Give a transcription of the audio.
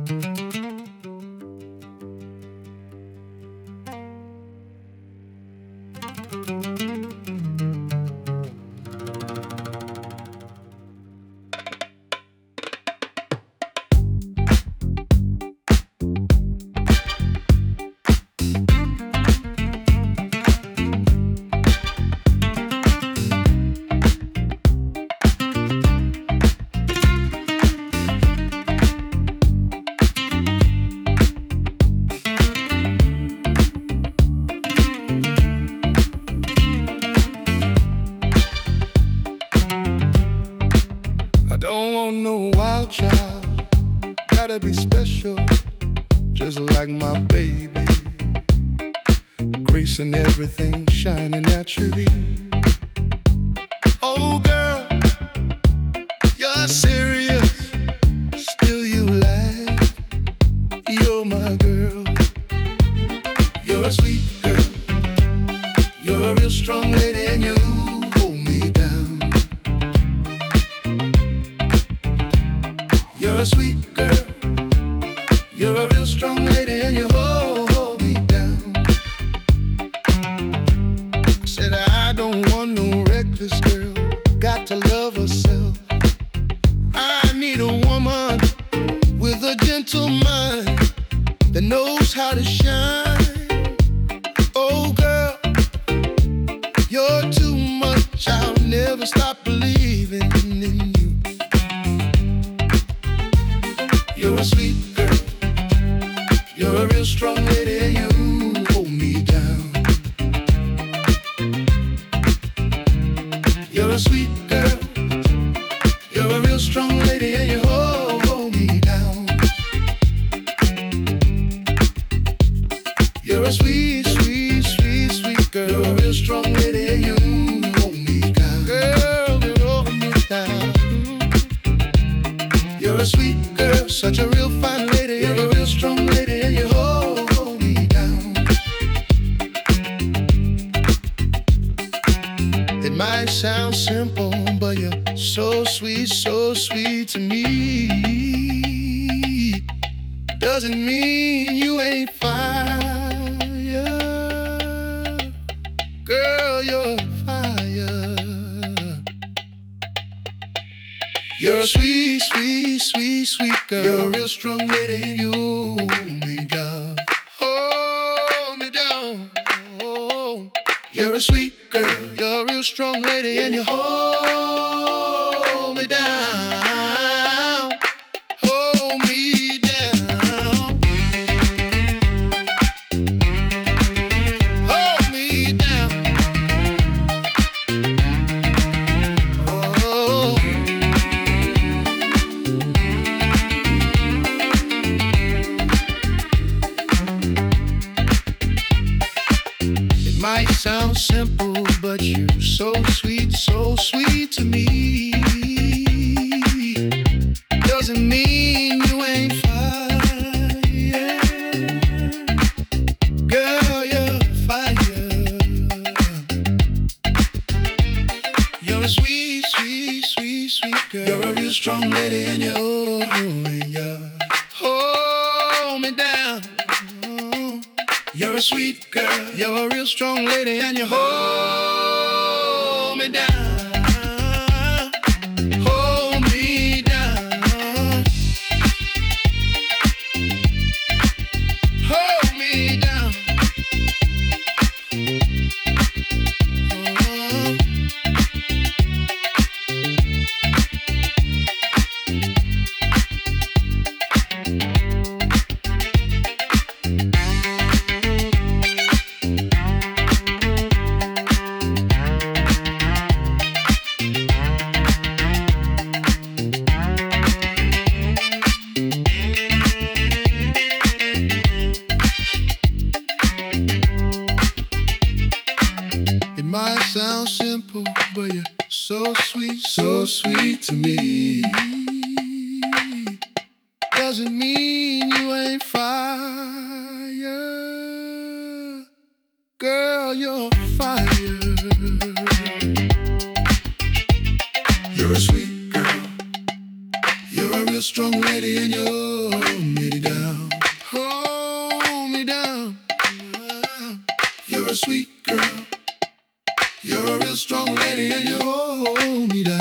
I don't want no wild child, gotta be special, just like my baby. Grace and everything shining naturally. Oh girl, you're serious, still you laugh. You're my girl, you're a sweet girl, you're a real strong lady and you hold me down. You're a sweet girl, you're a real strong lady and you hold me down. I said I don't want no reckless girl, got to love herself. I need a woman with a gentle mind that knows how to shine. Oh girl, you're too much, I'll never stop believing in you. You're a sweet girl, you're a real strong lady and you hold me down. You're a sweet girl, you're a real strong lady and you hold me down. You're a sweet, sweet, sweet, sweet girl, you're a real strong lady and you hold me down. Girl, you hold me down. You're a sweet girl, such a real fine lady, you're a real strong lady and you hold me down. It might sound simple, but you're so sweet to me. Doesn't mean you ain't fire. Girl, you're fire. You're a sweet, sweet, sweet, sweet girl. You're a real strong lady and you hold me down. Hold me down. Oh. You're a sweet girl. You're a real strong lady and you hold me down. Hold me down. Hold me down. Oh. It might sound simple, but you're so sweet to me. Doesn't mean you ain't fire. Girl, you're fire. You're a sweet, sweet, sweet, sweet girl. You're a real strong lady and you hold me down. You're a sweet girl, you're a real strong lady and you hold me down. Hold me down. Hold me down. It might sound simple, but you're so sweet to me. Doesn't mean you ain't fire. Girl, you're fire. You're a sweet girl. You're a real strong lady and you're made a sweet girl. You're a real strong lady and you hold me down.